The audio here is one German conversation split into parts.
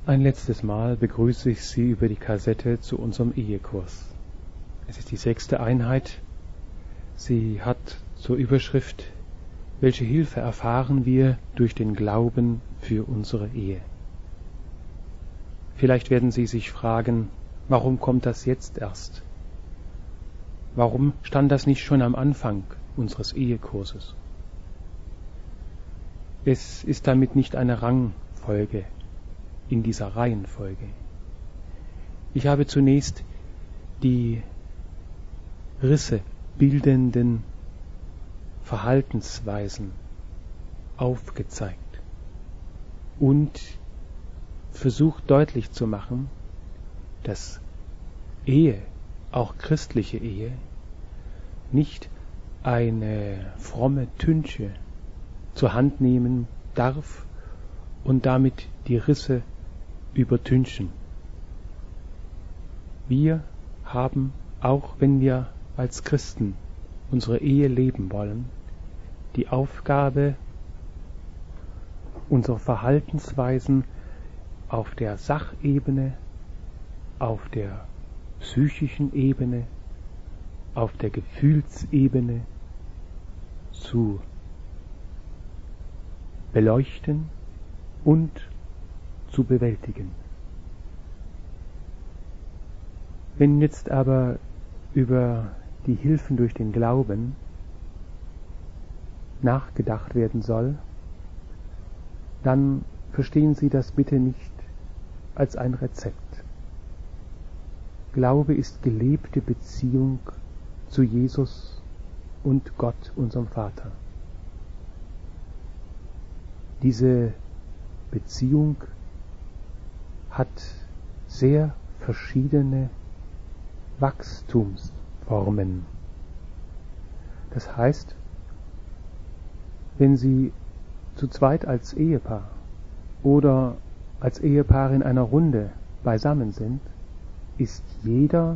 Ein letztes Mal begrüße ich Sie über die Kassette zu unserem Ehekurs. Es ist die 6. Einheit. Sie hat zur Überschrift: Welche Hilfe erfahren wir durch den Glauben für unsere Ehe? Vielleicht werden Sie sich fragen, warum kommt das jetzt erst? Warum stand das nicht schon am Anfang unseres Ehekurses? Es ist damit nicht eine Rangfolge in dieser Reihenfolge. Ich habe zunächst die Risse bildenden Verhaltensweisen aufgezeigt und versucht deutlich zu machen, dass Ehe, auch christliche Ehe, nicht eine fromme Tünche zur Hand nehmen darf und damit die Risse übertünchen. Wir haben, auch wenn wir als Christen unsere Ehe leben wollen, die Aufgabe, unsere Verhaltensweisen auf der Sachebene, auf der psychischen Ebene, auf der Gefühlsebene zu beleuchten und zu bewältigen. Wenn jetzt aber über die Hilfen durch den Glauben nachgedacht werden soll, dann verstehen Sie das bitte nicht als ein Rezept. Glaube ist gelebte Beziehung zu Jesus und Gott, unserem Vater. Diese Beziehung hat sehr verschiedene Wachstumsformen. Das heißt, wenn Sie zu zweit als Ehepaar oder als Ehepaar in einer Runde beisammen sind, ist jeder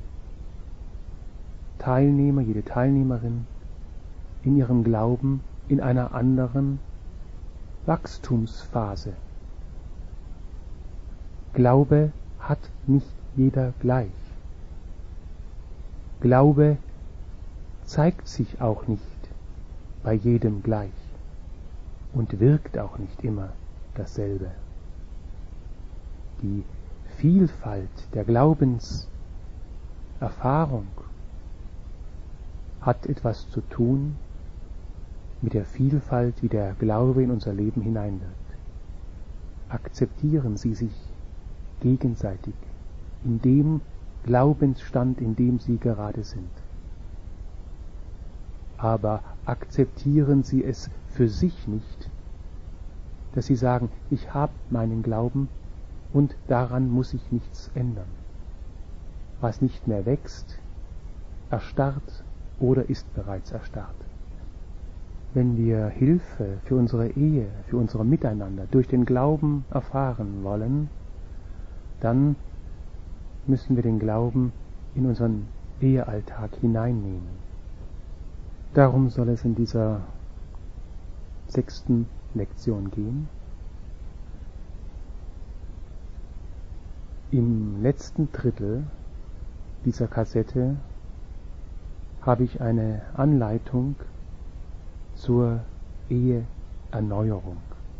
Teilnehmer, jede Teilnehmerin in ihrem Glauben in einer anderen Wachstumsphase. Glaube hat nicht jeder gleich. Glaube zeigt sich auch nicht bei jedem gleich und wirkt auch nicht immer dasselbe. Die Vielfalt der Glaubenserfahrung hat etwas zu tun mit der Vielfalt, wie der Glaube in unser Leben hineinwirkt. Akzeptieren Sie sich gegenseitig in dem Glaubensstand, in dem Sie gerade sind. Aber akzeptieren Sie es für sich nicht, dass Sie sagen, ich habe meinen Glauben und daran muss ich nichts ändern. Was nicht mehr wächst, erstarrt oder ist bereits erstarrt. Wenn wir Hilfe für unsere Ehe, für unser Miteinander durch den Glauben erfahren wollen, dann müssen wir den Glauben in unseren Ehealltag hineinnehmen. Darum soll es in dieser 6. Lektion gehen. Im letzten Drittel dieser Kassette habe ich eine Anleitung zur Eheerneuerung.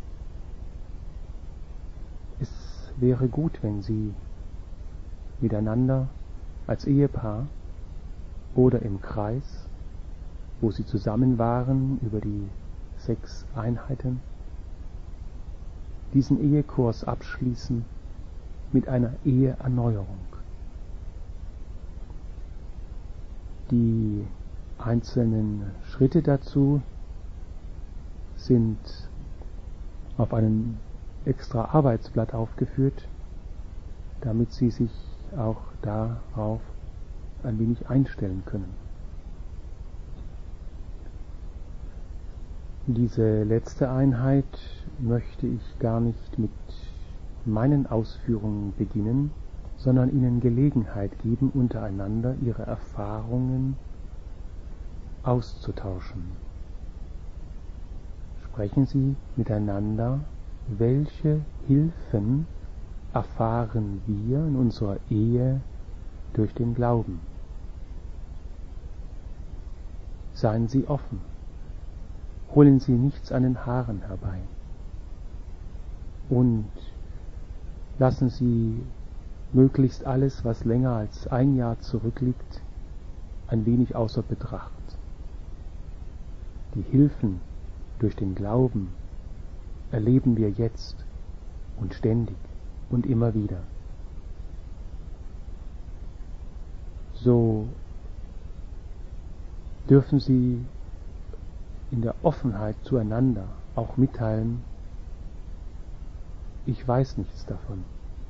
Es wäre gut, wenn Sie miteinander als Ehepaar oder im Kreis, wo Sie zusammen waren über die 6 Einheiten, diesen Ehekurs abschließen mit einer Eheerneuerung. Die einzelnen Schritte dazu sind auf einem extra Arbeitsblatt aufgeführt, damit Sie sich auch darauf ein wenig einstellen können. Diese letzte Einheit möchte ich gar nicht mit meinen Ausführungen beginnen, sondern Ihnen Gelegenheit geben, untereinander Ihre Erfahrungen auszutauschen. Sprechen Sie miteinander, welche Hilfen erfahren wir in unserer Ehe durch den Glauben. Seien Sie offen, holen Sie nichts an den Haaren herbei und lassen Sie möglichst alles, was länger als ein Jahr zurückliegt, ein wenig außer Betracht. Die Hilfen durch den Glauben erleben wir jetzt und ständig und immer wieder. So dürfen Sie in der Offenheit zueinander auch mitteilen, ich weiß nichts davon.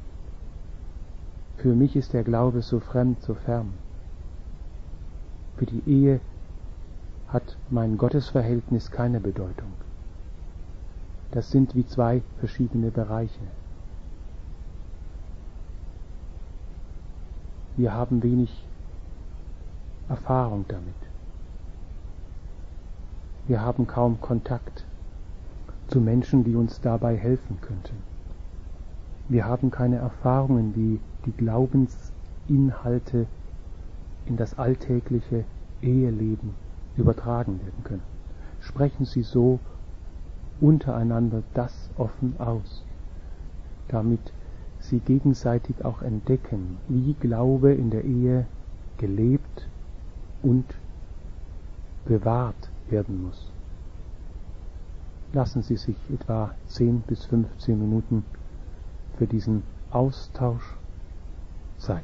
Für mich ist der Glaube so fremd, so fern. Für die Ehe hat mein Gottesverhältnis keine Bedeutung. Das sind wie zwei verschiedene Bereiche. Wir haben wenig Erfahrung damit. Wir haben kaum Kontakt zu Menschen, die uns dabei helfen könnten. Wir haben keine Erfahrungen, wie die Glaubensinhalte in das alltägliche Eheleben übertragen werden können. Sprechen Sie so untereinander das offen aus, damit Sie gegenseitig auch entdecken, wie Glaube in der Ehe gelebt und bewahrt werden muss. Lassen Sie sich etwa 10 bis 15 Minuten für diesen Austausch Zeit.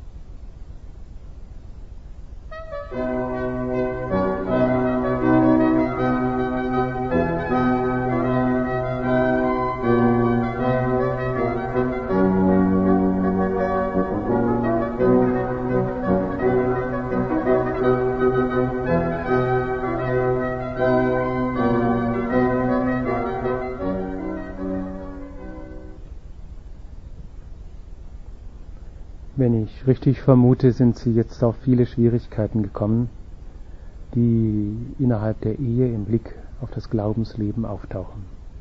Wenn ich richtig vermute, sind Sie jetzt auf viele Schwierigkeiten gekommen, die innerhalb der Ehe im Blick auf das Glaubensleben auftauchen.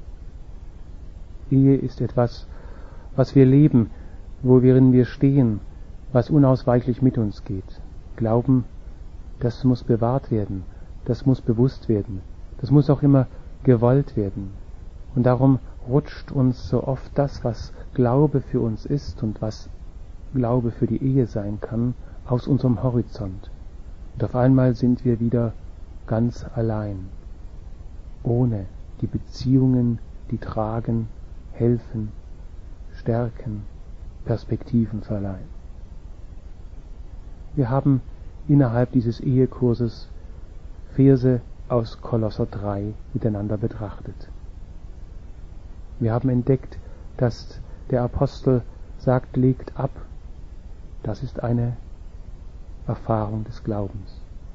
Ehe ist etwas, was wir leben, worin wir stehen, was unausweichlich mit uns geht. Glauben, das muss bewahrt werden, das muss bewusst werden, das muss auch immer gewollt werden. Und darum rutscht uns so oft das, was Glaube für uns ist und was Glaube für die Ehe sein kann, aus unserem Horizont. Und auf einmal sind wir wieder ganz allein, ohne die Beziehungen, die tragen, helfen, stärken, Perspektiven verleihen. Wir haben innerhalb dieses Ehekurses Verse aus Kolosser 3 miteinander betrachtet. Wir haben entdeckt, dass der Apostel sagt, legt ab. Das ist eine Erfahrung des Glaubens.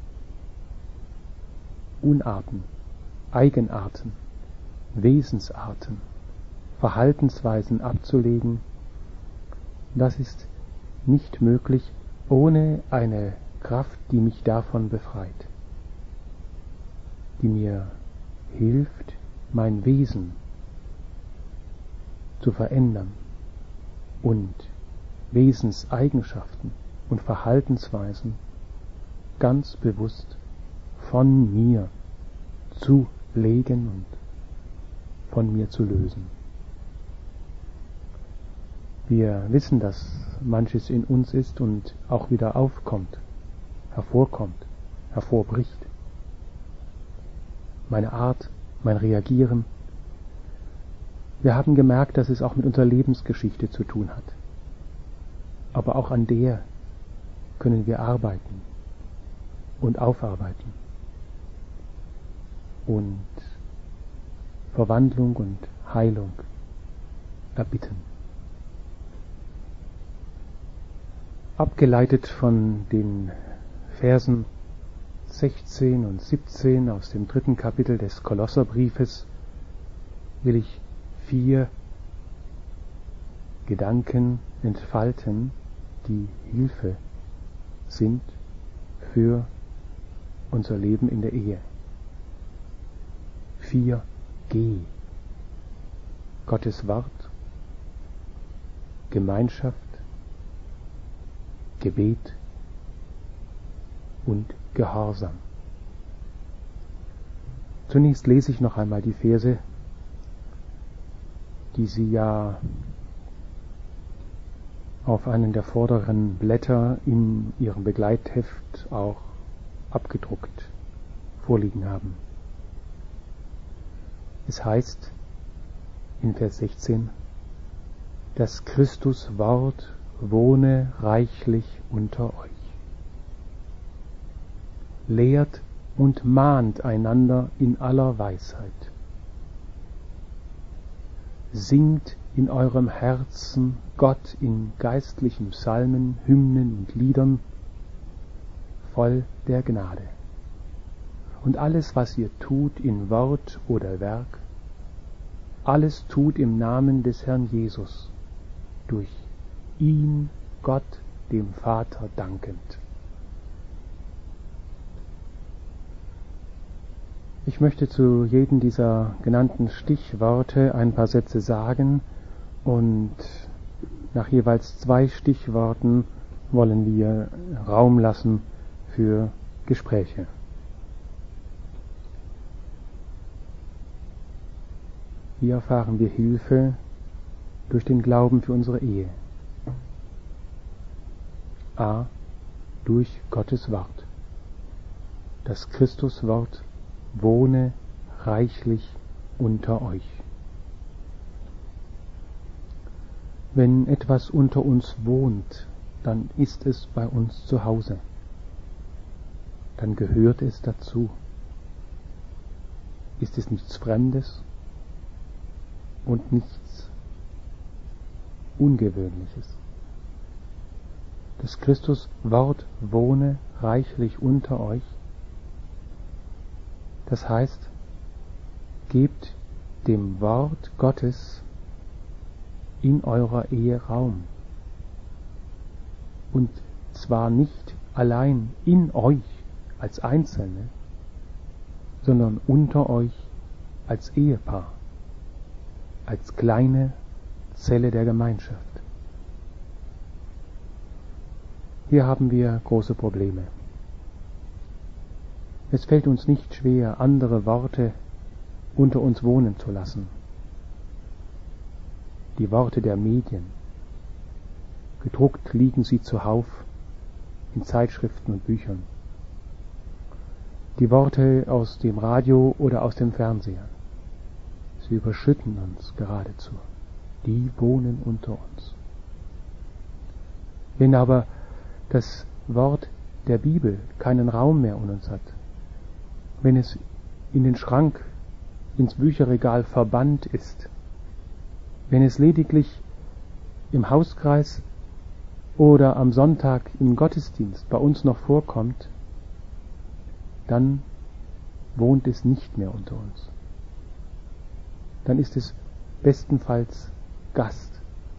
Unarten, Eigenarten, Wesensarten, Verhaltensweisen abzulegen, das ist nicht möglich ohne eine Kraft, die mich davon befreit, die mir hilft, mein Wesen zu verändern und Wesenseigenschaften und Verhaltensweisen ganz bewusst von mir zu legen und von mir zu lösen. Wir wissen, dass manches in uns ist und auch wieder aufkommt, hervorkommt, hervorbricht. Meine Art, mein Reagieren. Wir haben gemerkt, dass es auch mit unserer Lebensgeschichte zu tun hat. Aber auch an der können wir arbeiten und aufarbeiten und Verwandlung und Heilung erbitten. Abgeleitet von den Versen 16 und 17 aus dem 3. Kapitel des Kolosserbriefes will ich 4 Gedanken entfalten, die Hilfe sind für unser Leben in der Ehe. 4G. Gottes Wort, Gemeinschaft, Gebet und Gehorsam. Zunächst lese ich noch einmal die Verse, die Sie ja auf einen der vorderen Blätter in Ihrem Begleitheft auch abgedruckt vorliegen haben. Es heißt in Vers 16, das Christuswort wohne reichlich unter euch. Lehrt und mahnt einander in aller Weisheit. Singt in eurem Herzen Gott in geistlichen Psalmen, Hymnen und Liedern voll der Gnade. Und alles, was ihr tut in Wort oder Werk, alles tut im Namen des Herrn Jesus, durch ihn Gott dem Vater dankend. Ich möchte zu jedem dieser genannten Stichworte ein paar Sätze sagen und nach jeweils 2 Stichworten wollen wir Raum lassen für Gespräche. Hier erfahren wir Hilfe durch den Glauben für unsere Ehe. A. Durch Gottes Wort. Das Christuswort wohne reichlich unter euch. Wenn etwas unter uns wohnt, dann ist es bei uns zu Hause. Dann gehört es dazu. Ist es nichts Fremdes und nichts Ungewöhnliches. Das Christuswort wohne reichlich unter euch. Das heißt, gebt dem Wort Gottes in eurer Ehe Raum. Und zwar nicht allein in euch als Einzelne, sondern unter euch als Ehepaar, als kleine Zelle der Gemeinschaft. Hier haben wir große Probleme. Es fällt uns nicht schwer, andere Worte unter uns wohnen zu lassen. Die Worte der Medien. Gedruckt liegen sie zuhauf in Zeitschriften und Büchern. Die Worte aus dem Radio oder aus dem Fernseher. Sie überschütten uns geradezu. Die wohnen unter uns. Wenn aber das Wort der Bibel keinen Raum mehr in uns hat, wenn es in den Schrank, ins Bücherregal verbannt ist, wenn es lediglich im Hauskreis oder am Sonntag im Gottesdienst bei uns noch vorkommt, dann wohnt es nicht mehr unter uns. Dann ist es bestenfalls Gast.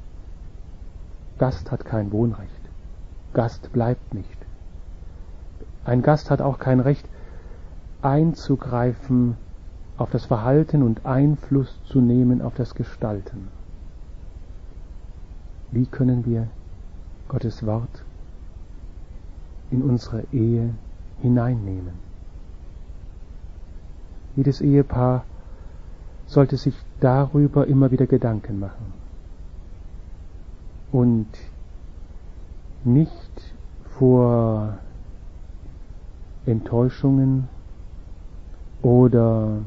Gast hat kein Wohnrecht. Gast bleibt nicht. Ein Gast hat auch kein Recht, einzugreifen auf das Verhalten und Einfluss zu nehmen auf das Gestalten. Wie können wir Gottes Wort in unsere Ehe hineinnehmen? Jedes Ehepaar sollte sich darüber immer wieder Gedanken machen und nicht vor Enttäuschungen oder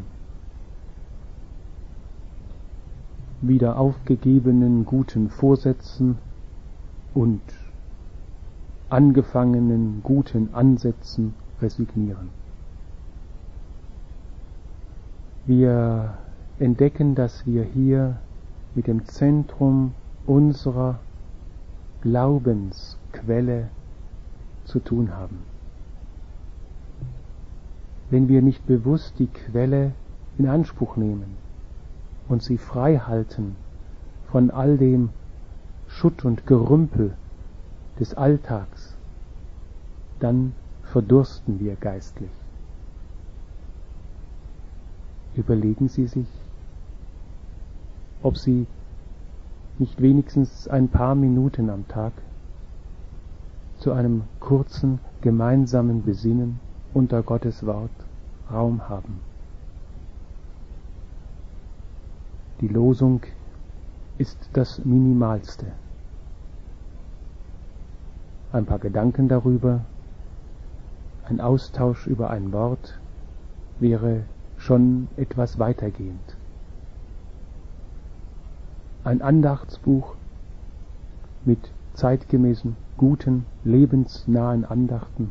wieder aufgegebenen guten Vorsätzen und angefangenen guten Ansätzen resignieren. Wir entdecken, dass wir hier mit dem Zentrum unserer Glaubensquelle zu tun haben. Wenn wir nicht bewusst die Quelle in Anspruch nehmen und sie frei halten von all dem Schutt und Gerümpel des Alltags, dann verdursten wir geistlich. Überlegen Sie sich, ob Sie nicht wenigstens ein paar Minuten am Tag zu einem kurzen gemeinsamen Besinnen unter Gottes Wort Raum haben. Die Losung ist das Minimalste. Ein paar Gedanken darüber, ein Austausch über ein Wort wäre schon etwas weitergehend. Ein Andachtsbuch mit zeitgemäßen, guten, lebensnahen Andachten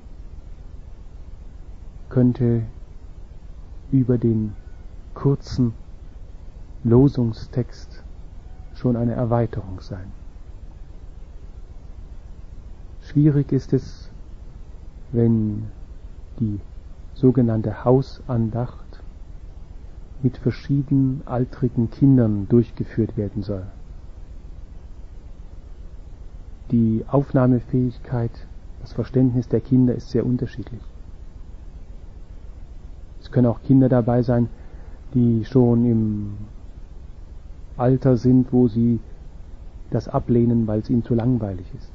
könnte über den kurzen Losungstext schon eine Erweiterung sein. Schwierig ist es, wenn die sogenannte Hausandacht mit verschiedenaltrigen Kindern durchgeführt werden soll. Die Aufnahmefähigkeit, das Verständnis der Kinder ist sehr unterschiedlich. Es können auch Kinder dabei sein, die schon im Alter sind, wo sie das ablehnen, weil es ihnen zu langweilig ist.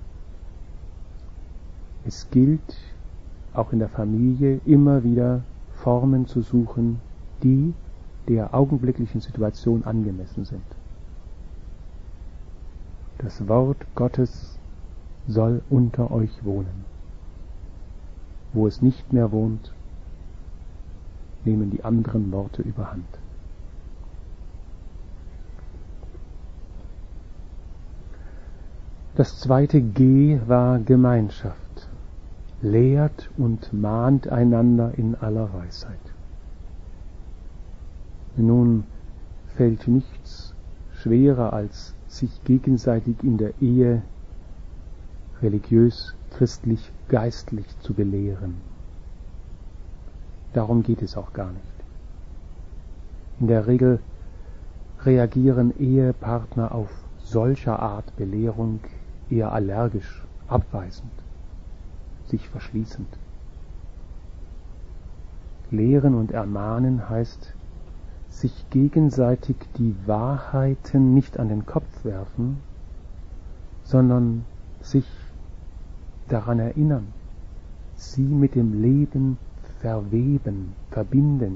Es gilt, auch in der Familie, immer wieder Formen zu suchen, die der augenblicklichen Situation angemessen sind. Das Wort Gottes soll unter euch wohnen. Wo es nicht mehr wohnt, nehmen die anderen Worte überhand. Das zweite G war Gemeinschaft. Lehrt und mahnt einander in aller Weisheit. Nun fällt nichts schwerer, als sich gegenseitig in der Ehe religiös, christlich, geistlich zu belehren. Darum geht es auch gar nicht. In der Regel reagieren Ehepartner auf solcher Art Belehrung eher allergisch, abweisend, sich verschließend. Lehren und ermahnen heißt, sich gegenseitig die Wahrheiten nicht an den Kopf werfen, sondern sich daran erinnern, sie mit dem Leben verweben, verbinden.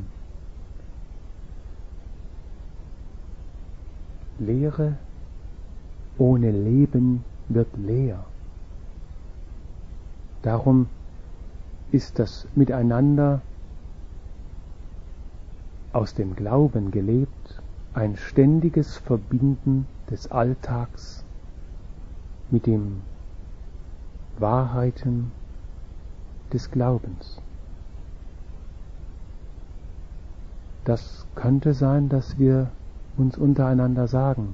Lehre ohne Leben wird leer. Darum ist das Miteinander aus dem Glauben gelebt ein ständiges Verbinden des Alltags mit den Wahrheiten des Glaubens. Das könnte sein, dass wir uns untereinander sagen,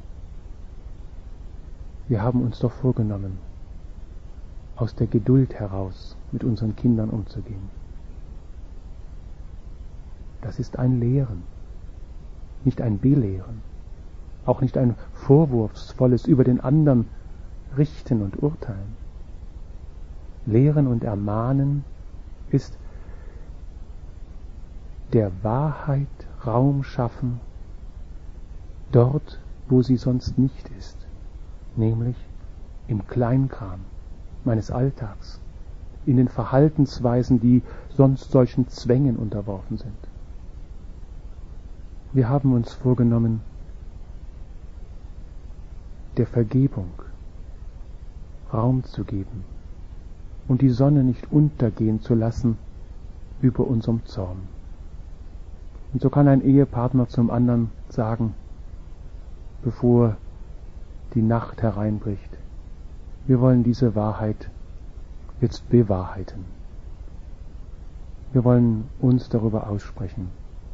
wir haben uns doch vorgenommen, aus der Geduld heraus mit unseren Kindern umzugehen. Das ist ein Lehren, nicht ein Belehren, auch nicht ein vorwurfsvolles über den anderen Richten und Urteilen. Lehren und Ermahnen ist der Wahrheit Raum schaffen, dort, wo sie sonst nicht ist, nämlich im Kleinkram meines Alltags, in den Verhaltensweisen, die sonst solchen Zwängen unterworfen sind. Wir haben uns vorgenommen, der Vergebung Raum zu geben und die Sonne nicht untergehen zu lassen über unserem Zorn. Und so kann ein Ehepartner zum anderen sagen, bevor die Nacht hereinbricht, wir wollen diese Wahrheit jetzt bewahrheiten. Wir wollen uns darüber aussprechen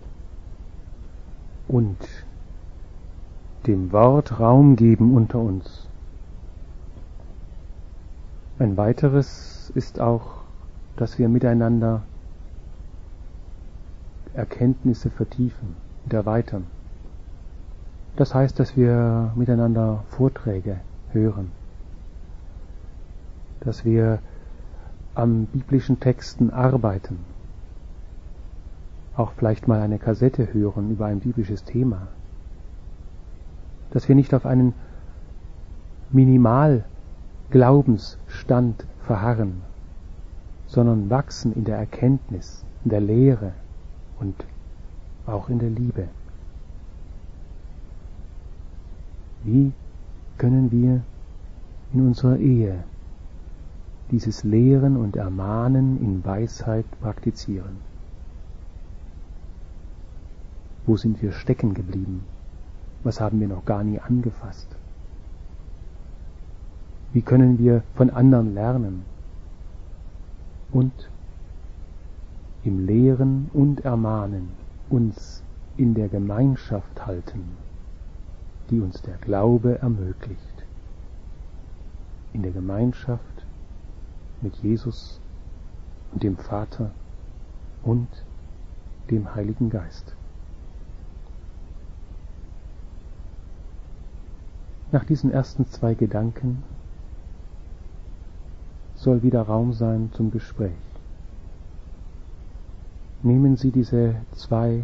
und dem Wort Raum geben unter uns. Ein weiteres ist auch, dass wir miteinander Erkenntnisse vertiefen und erweitern. Das heißt, dass wir miteinander Vorträge hören, dass wir an biblischen Texten arbeiten, auch vielleicht mal eine Kassette hören über ein biblisches Thema, dass wir nicht auf einen Minimal-Glaubensstand verharren, sondern wachsen in der Erkenntnis, in der Lehre und auch in der Liebe. Wie können wir in unserer Ehe dieses Lehren und Ermahnen in Weisheit praktizieren? Wo sind wir stecken geblieben? Was haben wir noch gar nie angefasst? Wie können wir von anderen lernen und im Lehren und Ermahnen uns in der Gemeinschaft halten, die uns der Glaube ermöglicht? In der Gemeinschaft mit Jesus und dem Vater und dem Heiligen Geist. Nach diesen ersten 2 Gedanken soll wieder Raum sein zum Gespräch. Nehmen Sie diese 2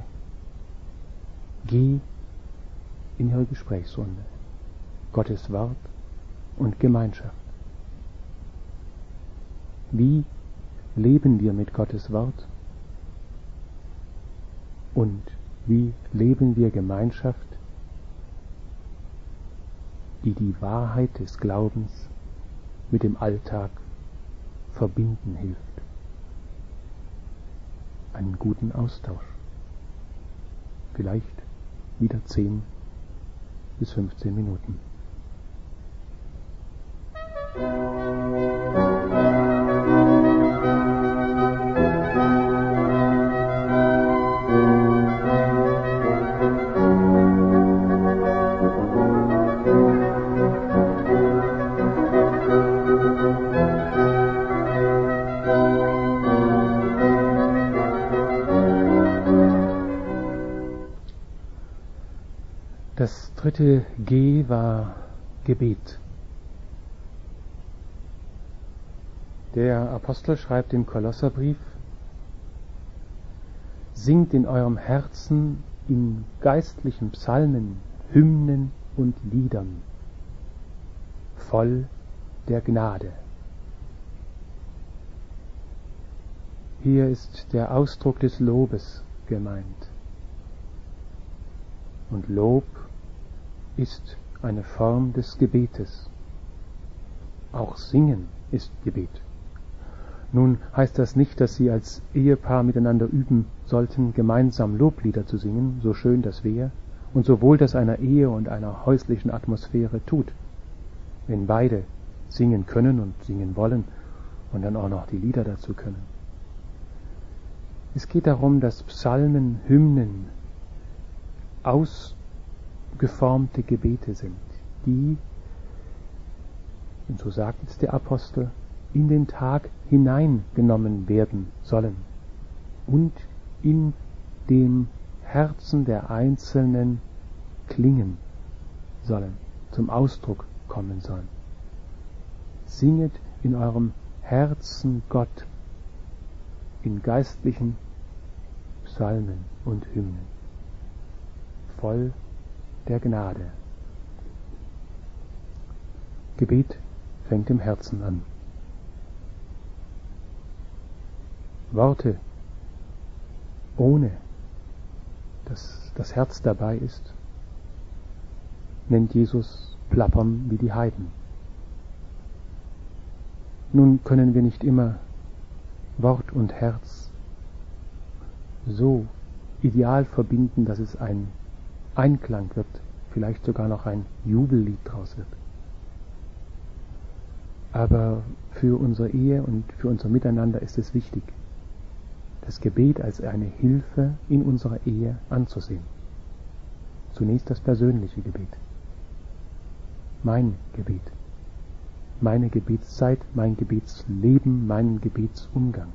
G in Ihre Gesprächsrunde. Gottes Wort und Gemeinschaft. Wie leben wir mit Gottes Wort? Und wie leben wir Gemeinschaft, die die Wahrheit des Glaubens mit dem Alltag verbinden hilft? Einen guten Austausch. Vielleicht wieder 10 bis 15 Minuten. Das 3. G war Gebet. Der Apostel schreibt im Kolosserbrief: Singt in eurem Herzen in geistlichen Psalmen, Hymnen und Liedern, voll der Gnade. Hier ist der Ausdruck des Lobes gemeint. Und Lob ist eine Form des Gebetes. Auch Singen ist Gebet. Nun heißt das nicht, dass Sie als Ehepaar miteinander üben sollten, gemeinsam Loblieder zu singen, so schön das wäre, und so wohl das einer Ehe und einer häuslichen Atmosphäre tut, wenn beide singen können und singen wollen und dann auch noch die Lieder dazu können. Es geht darum, dass Psalmen, Hymnen ausgeformte Gebete sind, die, und so sagt jetzt der Apostel, in den Tag hineingenommen werden sollen und in dem Herzen der Einzelnen klingen sollen, zum Ausdruck kommen sollen. Singet in eurem Herzen Gott in geistlichen Psalmen und Hymnen, voll der Gnade. Gebet fängt im Herzen an. Worte, ohne dass das Herz dabei ist, nennt Jesus plappern wie die Heiden. Nun können wir nicht immer Wort und Herz so ideal verbinden, dass es ein Einklang wird, vielleicht sogar noch ein Jubellied draus wird. Aber für unsere Ehe und für unser Miteinander ist es wichtig, das Gebet als eine Hilfe in unserer Ehe anzusehen. Zunächst das persönliche Gebet. Mein Gebet. Meine Gebetszeit, mein Gebetsleben, mein Gebetsumgang.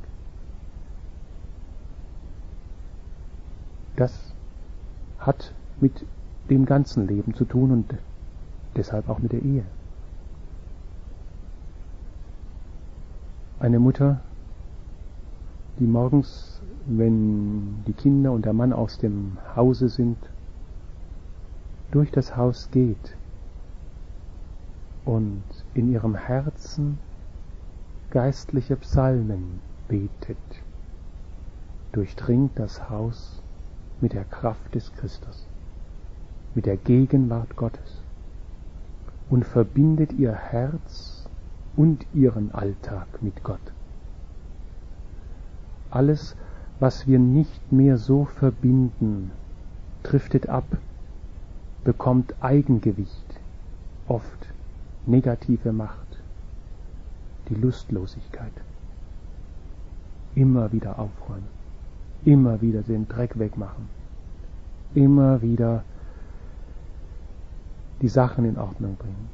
Das hat mit dem ganzen Leben zu tun und deshalb auch mit der Ehe. Eine Mutter, die morgens, wenn die Kinder und der Mann aus dem Hause sind, durch das Haus geht und in ihrem Herzen geistliche Psalmen betet, durchdringt das Haus mit der Kraft des Christus, mit der Gegenwart Gottes und verbindet ihr Herz und ihren Alltag mit Gott. Alles, was wir nicht mehr so verbinden, driftet ab, bekommt Eigengewicht, oft negative Macht, die Lustlosigkeit. Immer wieder aufräumen, immer wieder den Dreck wegmachen, immer wieder die Sachen in Ordnung bringen.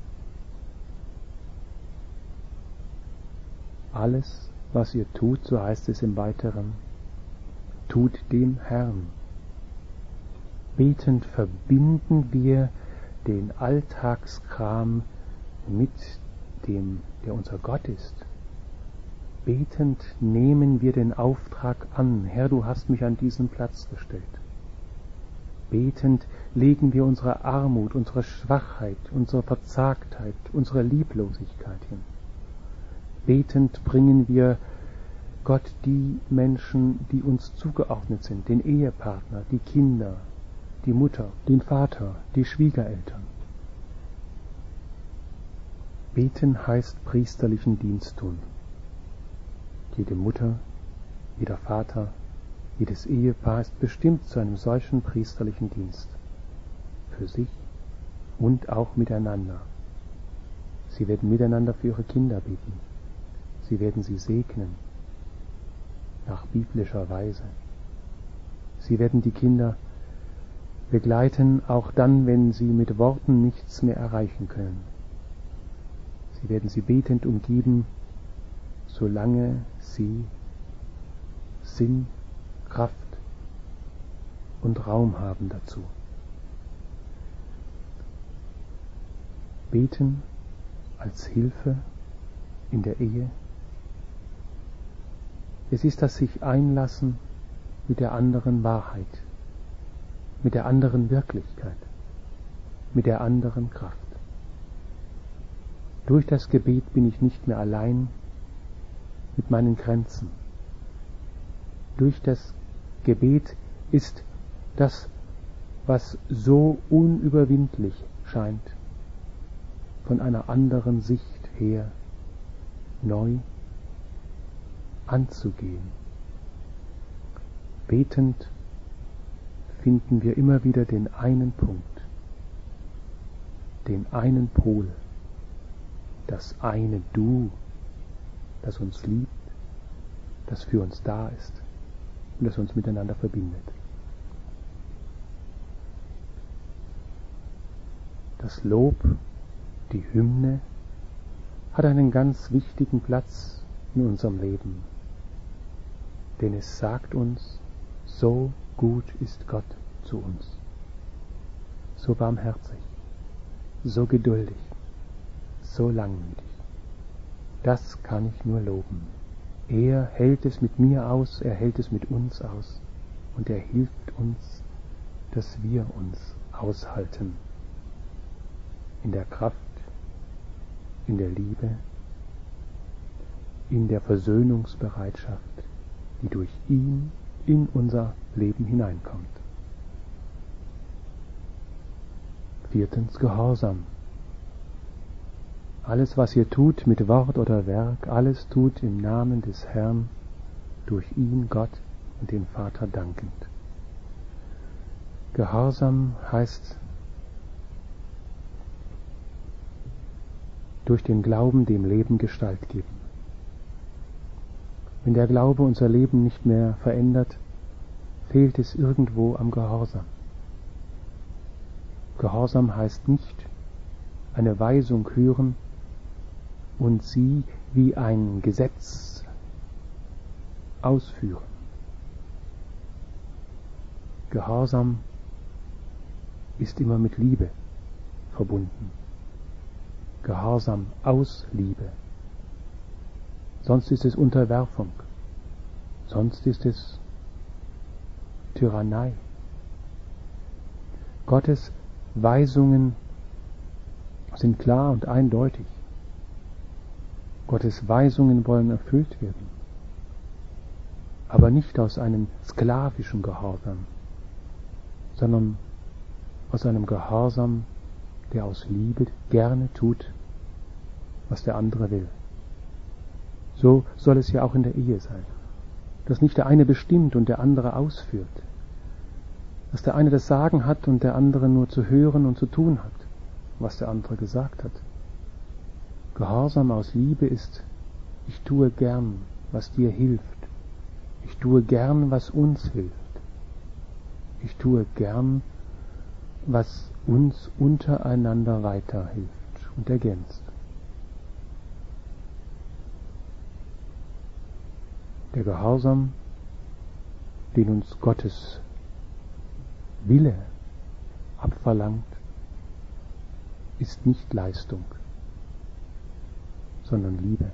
Alles, was ihr tut, so heißt es im Weiteren, tut dem Herrn. Betend verbinden wir den Alltagskram mit dem, der unser Gott ist. Betend nehmen wir den Auftrag an, Herr, du hast mich an diesen Platz gestellt. Betend legen wir unsere Armut, unsere Schwachheit, unsere Verzagtheit, unsere Lieblosigkeit hin. Betend bringen wir Gott die Menschen, die uns zugeordnet sind, den Ehepartner, die Kinder, die Mutter, den Vater, die Schwiegereltern. Beten heißt priesterlichen Dienst tun. Jede Mutter, jeder Vater, jedes Ehepaar ist bestimmt zu einem solchen priesterlichen Dienst. Für sich und auch miteinander. Sie werden miteinander für ihre Kinder beten. Sie werden sie segnen, nach biblischer Weise. Sie werden die Kinder begleiten, auch dann, wenn sie mit Worten nichts mehr erreichen können. Sie werden sie betend umgeben, solange sie Sinn, Kraft und Raum haben dazu. Beten als Hilfe in der Ehe. Es ist das sich einlassen mit der anderen Wahrheit, mit der anderen Wirklichkeit, mit der anderen Kraft. Durch das Gebet bin ich nicht mehr allein mit meinen Grenzen. Durch das Gebet ist das, was so unüberwindlich scheint, von einer anderen Sicht her neu anzugehen. Betend finden wir immer wieder den einen Punkt, den einen Pol, das eine Du, das uns liebt, das für uns da ist und das uns miteinander verbindet. Das Lob, die Hymne, hat einen ganz wichtigen Platz in unserem Leben, denn es sagt uns, so gut ist Gott zu uns, so barmherzig, so geduldig, so langmütig. Das kann ich nur loben. Er hält es mit mir aus, er hält es mit uns aus und er hilft uns, dass wir uns aushalten. In der Kraft, in der Liebe, in der Versöhnungsbereitschaft, die durch ihn in unser Leben hineinkommt. 4. Gehorsam. Alles, was ihr tut mit Wort oder Werk, alles tut im Namen des Herrn, durch ihn Gott und den Vater dankend. Gehorsam heißt durch den Glauben dem Leben Gestalt geben. Wenn der Glaube unser Leben nicht mehr verändert, fehlt es irgendwo am Gehorsam. Gehorsam heißt nicht eine Weisung hören und sie wie ein Gesetz ausführen. Gehorsam ist immer mit Liebe verbunden. Gehorsam aus Liebe. Sonst ist es Unterwerfung. Sonst ist es Tyrannei. Gottes Weisungen sind klar und eindeutig. Gottes Weisungen wollen erfüllt werden, aber nicht aus einem sklavischen Gehorsam, sondern aus einem Gehorsam, der aus Liebe gerne tut, was der andere will. So soll es ja auch in der Ehe sein, dass nicht der eine bestimmt und der andere ausführt, dass der eine das Sagen hat und der andere nur zu hören und zu tun hat, was der andere gesagt hat. Gehorsam aus Liebe ist, ich tue gern, was dir hilft. Ich tue gern, was uns hilft. Ich tue gern, was uns untereinander weiterhilft und ergänzt. Der Gehorsam, den uns Gottes Wille abverlangt, ist nicht Leistung, sondern Liebe.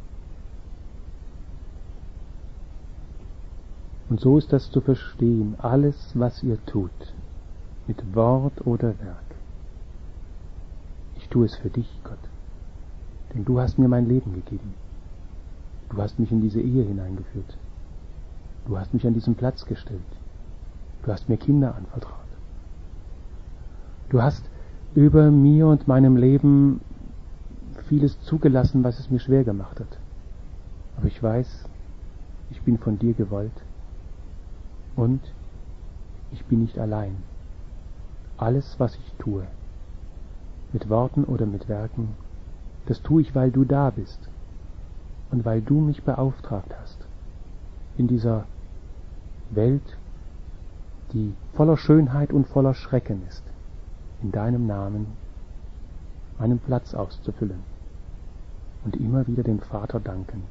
Und so ist das zu verstehen, alles, was ihr tut, mit Wort oder Werk. Ich tue es für dich, Gott, denn du hast mir mein Leben gegeben. Du hast mich in diese Ehe hineingeführt. Du hast mich an diesen Platz gestellt. Du hast mir Kinder anvertraut. Du hast über mir und meinem Leben vieles zugelassen, was es mir schwer gemacht hat. Aber ich weiß, ich bin von dir gewollt und ich bin nicht allein. Alles, was ich tue, mit Worten oder mit Werken, das tue ich, weil du da bist und weil du mich beauftragt hast, in dieser Welt, die voller Schönheit und voller Schrecken ist, in deinem Namen einen Platz auszufüllen und immer wieder dem Vater dankend.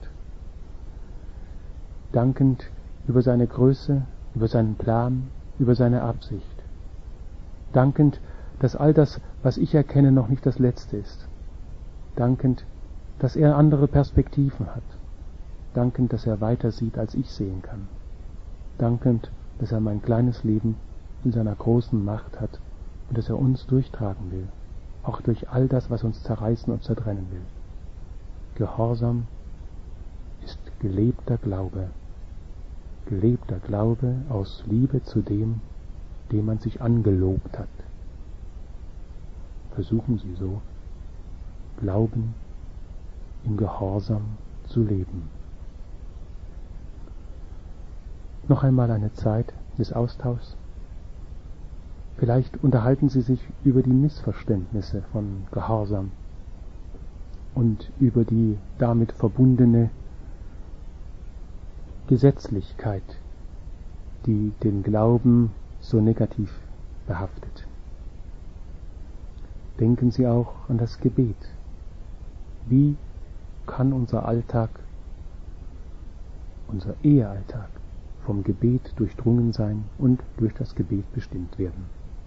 Dankend über seine Größe, über seinen Plan, über seine Absicht. Dankend, dass all das, was ich erkenne, noch nicht das Letzte ist. Dankend, dass er andere Perspektiven hat. Dankend, dass er weiter sieht, als ich sehen kann. Dankend, dass er mein kleines Leben in seiner großen Macht hat und dass er uns durchtragen will, auch durch all das, was uns zerreißen und zertrennen will. Gehorsam ist gelebter Glaube aus Liebe zu dem, dem man sich angelobt hat. Versuchen Sie so, Glauben im Gehorsam zu leben. Noch einmal eine Zeit des Austauschs. Vielleicht unterhalten Sie sich über die Missverständnisse von Gehorsam und über die damit verbundene Gesetzlichkeit, die den Glauben so negativ behaftet. Denken Sie auch an das Gebet. Wie kann unser Alltag, unser Ehealltag vom Gebet durchdrungen sein und durch das Gebet bestimmt werden?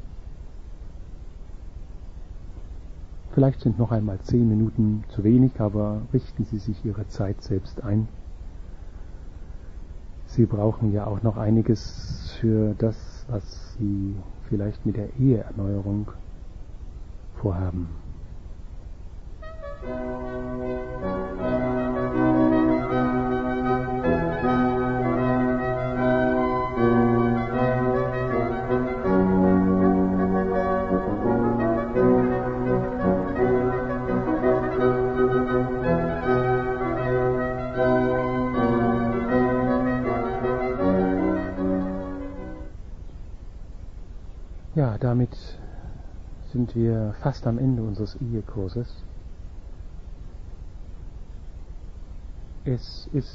Vielleicht sind noch einmal 10 Minuten zu wenig, aber richten Sie sich Ihre Zeit selbst ein. Sie brauchen ja auch noch einiges für das, was Sie vielleicht mit der Eheerneuerung vorhaben. Ja, damit sind wir fast am Ende unseres Ehekurses. Es ist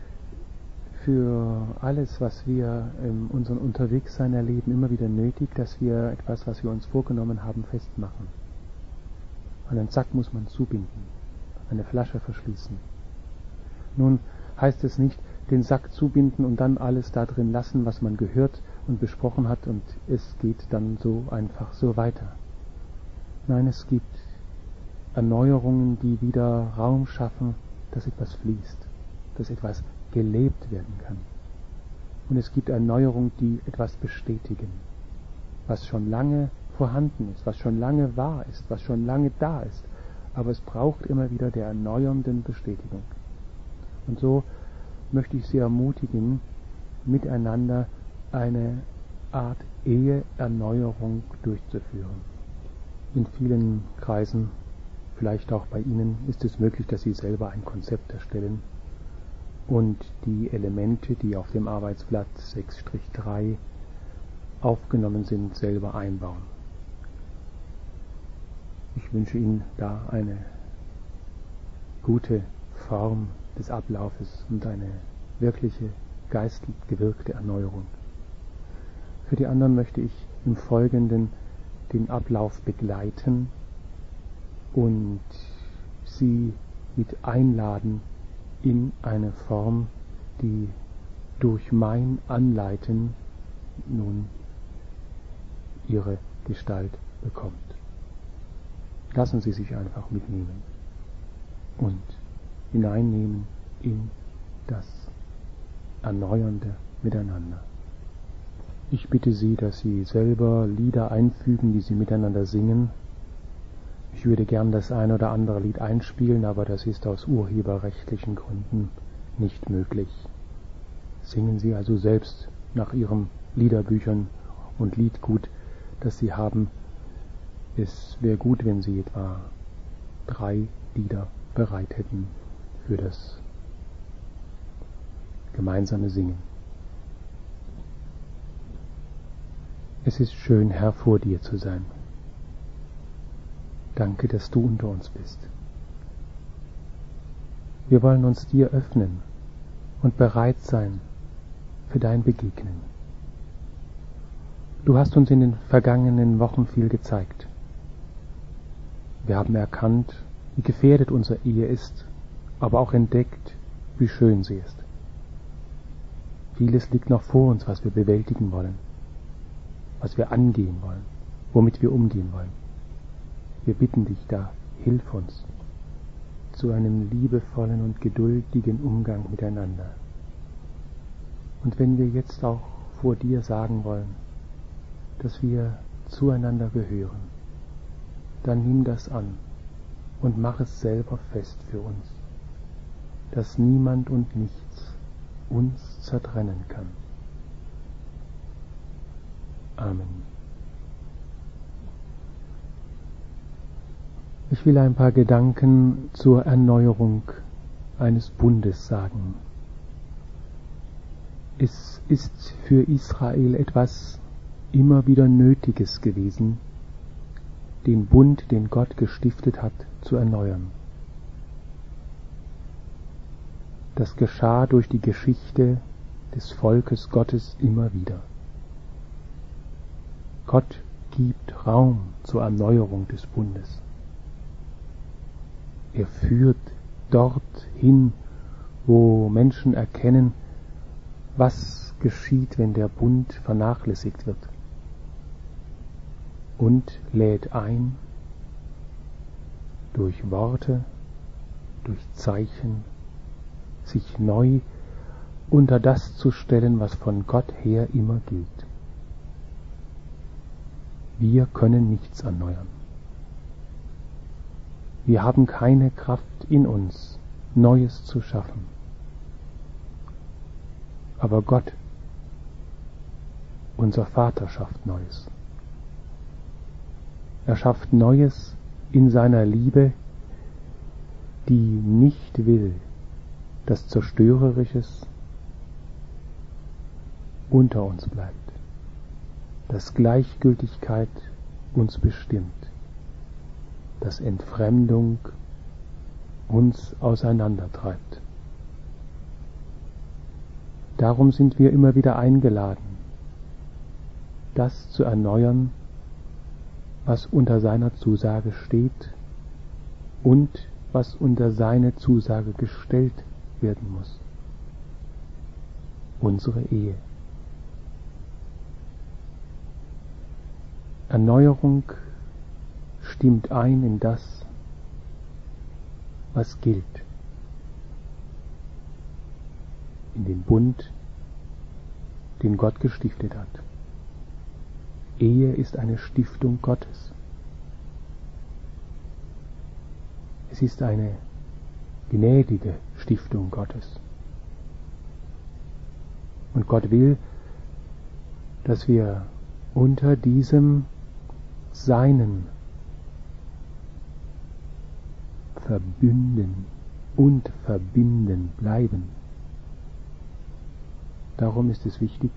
für alles, was wir in unserem Unterwegssein erleben, immer wieder nötig, dass wir etwas, was wir uns vorgenommen haben, festmachen. Einen Sack muss man zubinden, eine Flasche verschließen. Nun heißt es nicht, den Sack zubinden und dann alles da drin lassen, was man gehört und besprochen hat, und es geht dann so einfach so weiter. Nein, es gibt Erneuerungen, die wieder Raum schaffen, dass etwas fließt, dass etwas gelebt werden kann. Und es gibt Erneuerungen, die etwas bestätigen, was schon lange vorhanden ist, was schon lange wahr ist, was schon lange da ist. Aber es braucht immer wieder der erneuernden Bestätigung. Und so möchte ich Sie ermutigen, miteinander eine Art Eheerneuerung durchzuführen. In vielen Kreisen, vielleicht auch bei Ihnen, ist es möglich, dass Sie selber ein Konzept erstellen und die Elemente, die auf dem Arbeitsblatt 6-3 aufgenommen sind, selber einbauen. Ich wünsche Ihnen da eine gute Form des Ablaufes und eine wirkliche geistlich gewirkte Erneuerung. Für die anderen möchte ich im Folgenden den Ablauf begleiten und Sie mit einladen in eine Form, die durch mein Anleiten nun ihre Gestalt bekommt. Lassen Sie sich einfach mitnehmen und hineinnehmen in das erneuernde Miteinander. Ich bitte Sie, dass Sie selber Lieder einfügen, die Sie miteinander singen. Ich würde gern das ein oder andere Lied einspielen, aber das ist aus urheberrechtlichen Gründen nicht möglich. Singen Sie also selbst nach Ihren Liederbüchern und Liedgut, das Sie haben. Es wäre gut, wenn Sie etwa 3 Lieder bereit hätten für das gemeinsame Singen. Es ist schön, Herr, vor dir zu sein. Danke, dass du unter uns bist. Wir wollen uns dir öffnen und bereit sein für dein Begegnen. Du hast uns in den vergangenen Wochen viel gezeigt. Wir haben erkannt, wie gefährdet unsere Ehe ist, aber auch entdeckt, wie schön sie ist. Vieles liegt noch vor uns, was wir bewältigen wollen, was wir angehen wollen, womit wir umgehen wollen. Wir bitten dich da, hilf uns zu einem liebevollen und geduldigen Umgang miteinander. Und wenn wir jetzt auch vor dir sagen wollen, dass wir zueinander gehören, dann nimm das an und mach es selber fest für uns, dass niemand und nichts uns zertrennen kann. Amen. Ich will ein paar Gedanken zur Erneuerung eines Bundes sagen. Es ist für Israel etwas immer wieder Nötiges gewesen, den Bund, den Gott gestiftet hat, zu erneuern. Das geschah durch die Geschichte des Volkes Gottes immer wieder. Gott gibt Raum zur Erneuerung des Bundes. Er führt dorthin, wo Menschen erkennen, was geschieht, wenn der Bund vernachlässigt wird, und lädt ein, durch Worte, durch Zeichen, sich neu unter das zu stellen, was von Gott her immer gilt. Wir können nichts erneuern. Wir haben keine Kraft in uns, Neues zu schaffen. Aber Gott, unser Vater, schafft Neues. Er schafft Neues in seiner Liebe, die nicht will, dass Zerstörerisches unter uns bleibt, dass Gleichgültigkeit uns bestimmt, dass Entfremdung uns auseinandertreibt. Darum sind wir immer wieder eingeladen, das zu erneuern, was unter seiner Zusage steht und was unter seine Zusage gestellt werden muss. Unsere Ehe. Erneuerung stimmt ein in das, was gilt, in den Bund, den Gott gestiftet hat. Ehe ist eine Stiftung Gottes. Es ist eine gnädige Stiftung Gottes. Und Gott will, dass wir unter diesem Seinen verbünden und verbinden bleiben. Darum ist es wichtig,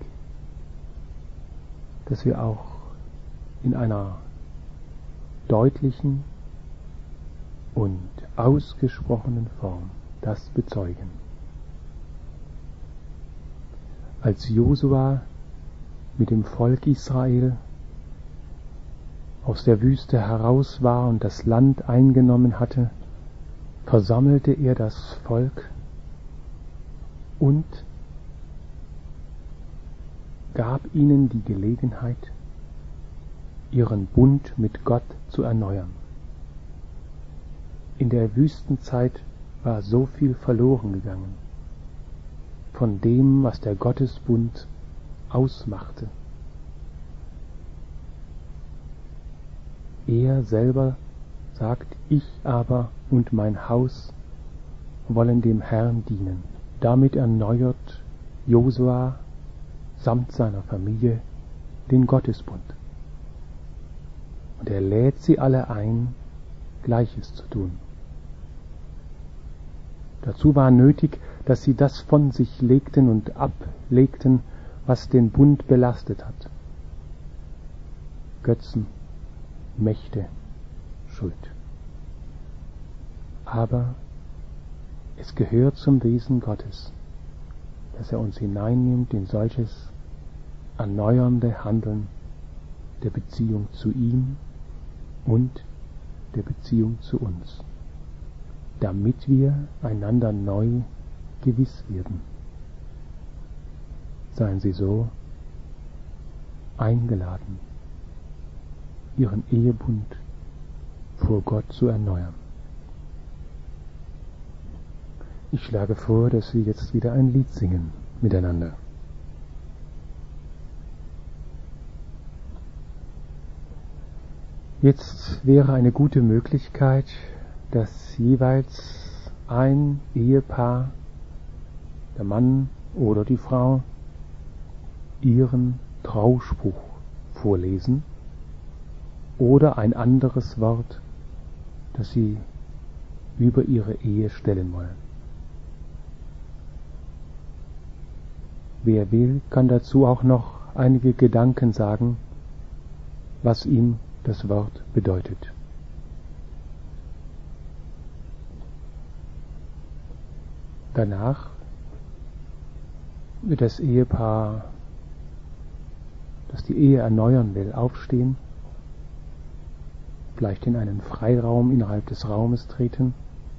dass wir auch in einer deutlichen und ausgesprochenen Form das bezeugen. Als Josua mit dem Volk Israel aus der Wüste heraus war und das Land eingenommen hatte, versammelte er das Volk und gab ihnen die Gelegenheit, ihren Bund mit Gott zu erneuern. In der Wüstenzeit war so viel verloren gegangen von dem, was der Gottesbund ausmachte. Er selber sagt, ich aber und mein Haus wollen dem Herrn dienen. Damit erneuert Josua samt seiner Familie den Gottesbund. Und er lädt sie alle ein, Gleiches zu tun. Dazu war nötig, dass sie das von sich legten und ablegten, was den Bund belastet hat. Götzen, Mächte, Schuld. Aber es gehört zum Wesen Gottes, dass er uns hineinnimmt in solches erneuernde Handeln der Beziehung zu ihm und der Beziehung zu uns, damit wir einander neu gewiss werden. Seien Sie so eingeladen, Ihren Ehebund vor Gott zu erneuern. Ich schlage vor, dass wir jetzt wieder ein Lied singen miteinander. Jetzt wäre eine gute Möglichkeit, dass jeweils ein Ehepaar, der Mann oder die Frau, ihren Trauspruch vorlesen oder ein anderes Wort, das sie über ihre Ehe stellen wollen. Wer will, kann dazu auch noch einige Gedanken sagen, was ihm das Wort bedeutet. Danach wird das Ehepaar, das die Ehe erneuern will, aufstehen, vielleicht in einen Freiraum innerhalb des Raumes treten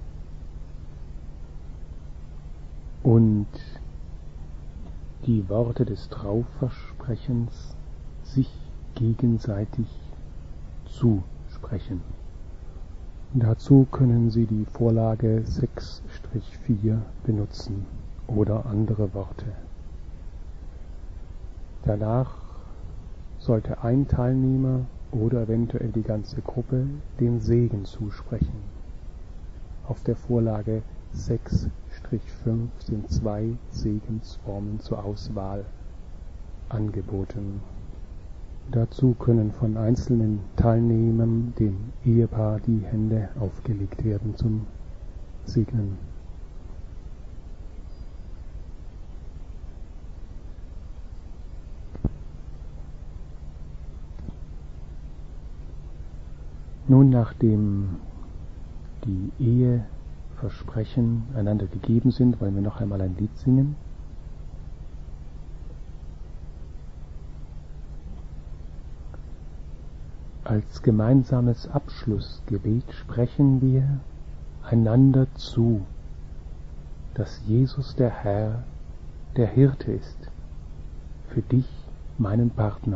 und die Worte des Trauversprechens sich gegenseitig zusprechen. Dazu können Sie die Vorlage 6-4 benutzen oder andere Worte. Danach sollte ein Teilnehmer oder eventuell die ganze Gruppe den Segen zusprechen. Auf der Vorlage 6-5 sind 2 Segensformen zur Auswahl angeboten. Dazu können von einzelnen Teilnehmern dem Ehepaar die Hände aufgelegt werden zum Segnen. Nun, nachdem die Eheversprechen einander gegeben sind, wollen wir noch einmal ein Lied singen. Als gemeinsames Abschlussgebet sprechen wir einander zu, dass Jesus der Herr, der Hirte ist, für dich, meinen Partner.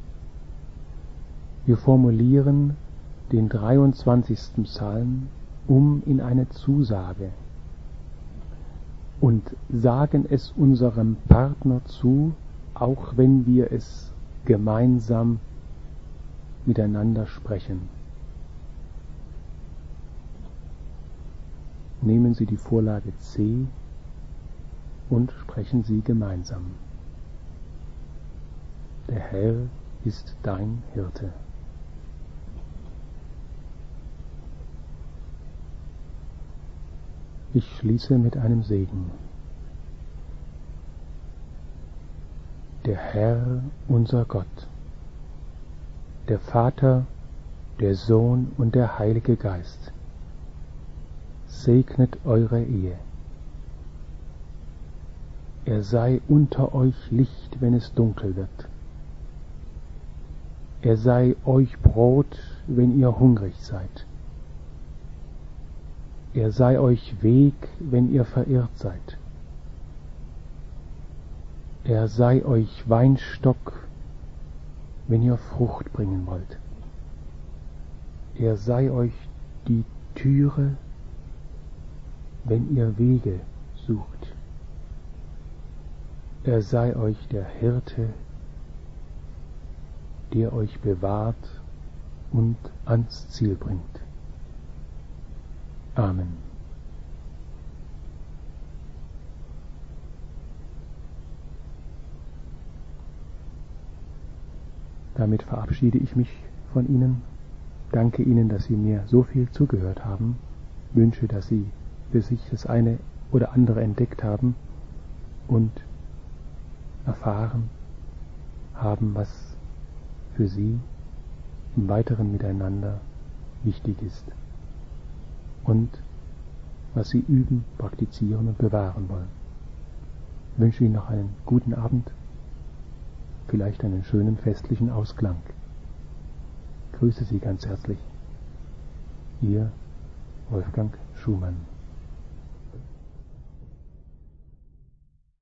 Wir formulieren den 23. Psalm in eine Zusage und sagen es unserem Partner zu, auch wenn wir es gemeinsam miteinander sprechen. Nehmen Sie die Vorlage C und sprechen Sie gemeinsam. Der Herr ist dein Hirte. Ich schließe mit einem Segen. Der Herr, unser Gott, der Vater, der Sohn und der Heilige Geist, segnet eure Ehe. Er sei unter euch Licht, wenn es dunkel wird. Er sei euch Brot, wenn ihr hungrig seid. Er sei euch Weg, wenn ihr verirrt seid. Er sei euch Weinstock, wenn ihr Frucht bringen wollt. Er sei euch die Türe, wenn ihr Wege sucht. Er sei euch der Hirte, der euch bewahrt und ans Ziel bringt. Amen. Damit verabschiede ich mich von Ihnen, danke Ihnen, dass Sie mir so viel zugehört haben, wünsche, dass Sie für sich das eine oder andere entdeckt haben und erfahren haben, was für Sie im weiteren Miteinander wichtig ist und was Sie üben, praktizieren und bewahren wollen. Ich wünsche Ihnen noch einen guten Abend, vielleicht einen schönen festlichen Ausklang. Ich grüße Sie ganz herzlich. Ihr Wolfgang Schumann.